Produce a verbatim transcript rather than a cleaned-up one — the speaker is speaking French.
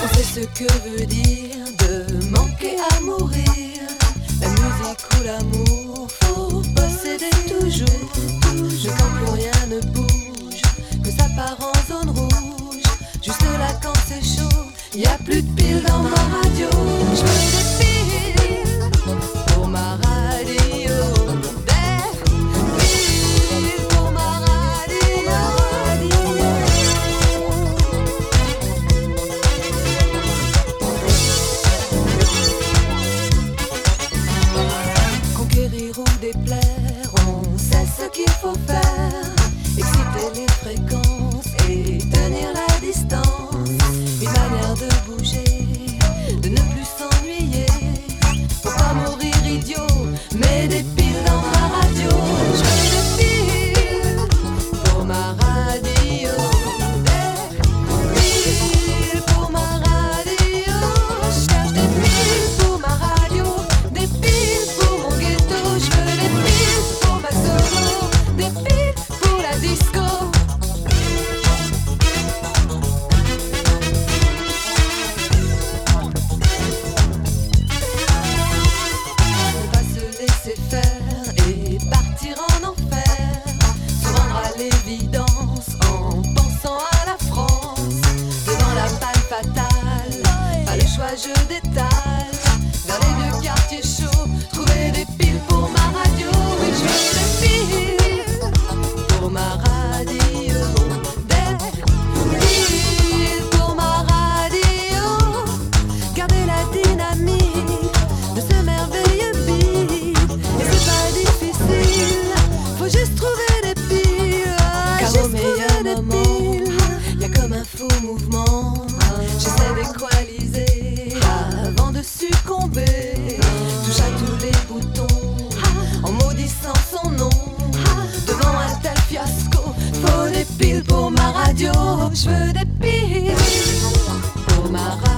On sait ce que veut dire de manquer à mourir. La musique ou l'amour, faut posséder toujours. Mais quand plus rien ne bouge, que ça part en zone rouge, juste là quand c'est chaud, y a plus de piles dans ma radio. Je veux des piles pour ma radio. Des piles pour ma radio. Conquérir ou déplaire, on sait ce qu'il faut faire. Exciter les fréquences et tenir la distance. Une manière de bouger, de ne plus s'ennuyer. Faut pas mourir idiot, mais des piles dans ma radio. Je veux des piles pour ma radio. Des piles pour ma radio. Je cherche des piles pour ma radio. Des piles pour mon ghetto. Je veux des piles pour ma solo. Des piles pour la disco. On va se laisser faire et partir en enfer. Se rendre à l'évidence en pensant à la France. Devant la paille fatale, pas le choix, je détale. Vers les vieux quartiers chauds, trouver des piles pour ma radio. Oui, je veux des piles pour ma radio. Des piles pour ma radio. Garder la dynamique de ce merveilleux beat. Et c'est pas difficile, faut juste trouver des piles. Car au meilleur moment, y'a comme un faux mouvement. J'essaie d'équaliser avant de succomber. Touche à tous les boutons en maudissant son nom. Devant un tel fiasco, faut des piles pour ma radio. Je veux des piles pour ma radio.